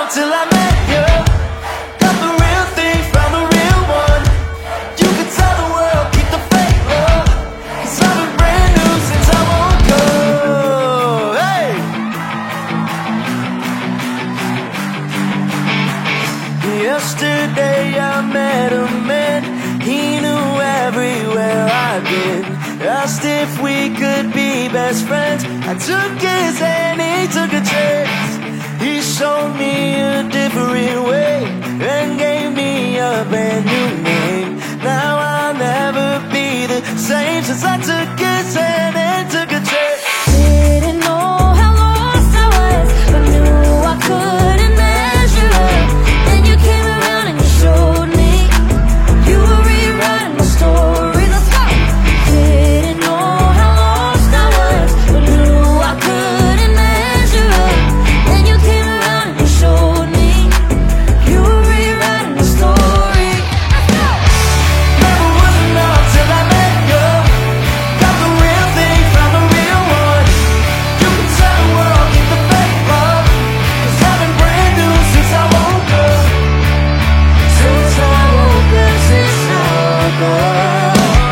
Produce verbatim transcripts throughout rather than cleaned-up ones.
till I met you. Got the real thing from the real one. You could tell the world, keep the fake love, 'cause I've been brand new since I woke up. Hey! Yesterday I met a man. He knew everywhere I'd been. Asked if we could be best friends. I took his hand, he took a chance. He showed me a different way and gave me a brand new name. Now I'll never be the same since I took his hand and took a chance. Didn't know how lost I was, but knew I couldn't measure up. Then you came around and you showed me you were rewriting my story. Let's go. Didn't know how lost I was, but knew I couldn't measure up. Then you came around and you showed me you were rewriting my story. Let's go. Never was enough till I met you. Got the real thing from the real one. You can tell the world, keep the fake love, 'cause I've been brand new since I woke up. Since I woke up, since I woke up.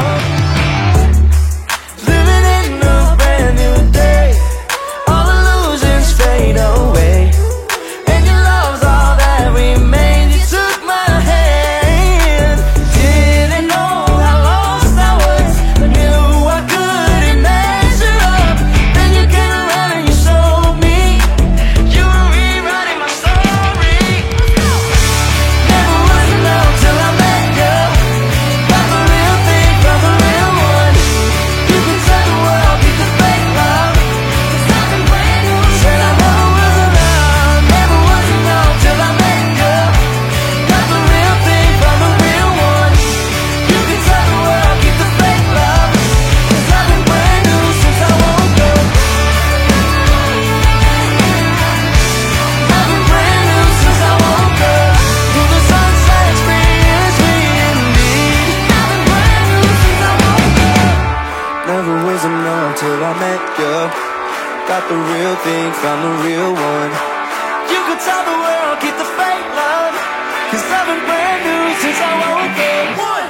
Living in a brand new day. All illusions fade away, and your love's all that remains. You took my hand. Didn't know how lost I was, but knew I couldn't measure up. Then you came around and you showed me you were rewriting my story. Never was enough till I met you. Got the real thing from the real one. You can tell the world, keep the fake love, 'cause I've been brand new. Said I never was enough, never was enough till I met you. Got the real thing from the real one. You can tell the world, keep the fake love, 'cause I've been brand new since I woke up. I've been brand new since I woke up. Through the sunset, experience me indeed. I've been brand new since I woke up. Never was enough till I met you. Got the real thing from the real one. You could tell the world, keep the fake love, 'cause I've been brand new since I woke up. One.